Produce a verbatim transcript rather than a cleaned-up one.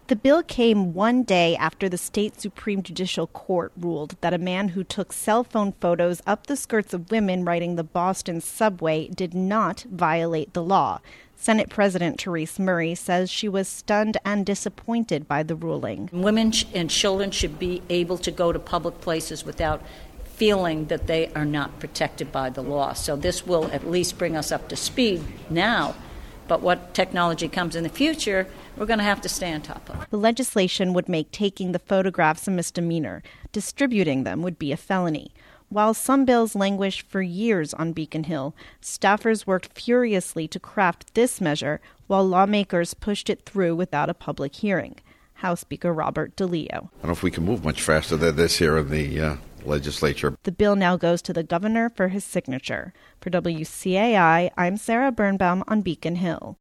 The bill came one day after the state Supreme Judicial Court ruled that a man who took cell phone photos up the skirts of women riding the Boston subway did not violate the law. Senate President Therese Murray says she was stunned and disappointed by the ruling. Women and children should be able to go to public places without feeling that they are not protected by the law. So this will at least bring us up to speed now. But what technology comes in the future, we're going to have to stay on top of. The legislation would make taking the photographs a misdemeanor. Distributing them would be a felony. While some bills languished for years on Beacon Hill, staffers worked furiously to craft this measure while lawmakers pushed it through without a public hearing. House Speaker Robert DeLeo. I don't know if we can move much faster than this here in the uh, legislature. The bill now goes to the governor for his signature. For W C A I, I'm Sarah Birnbaum on Beacon Hill.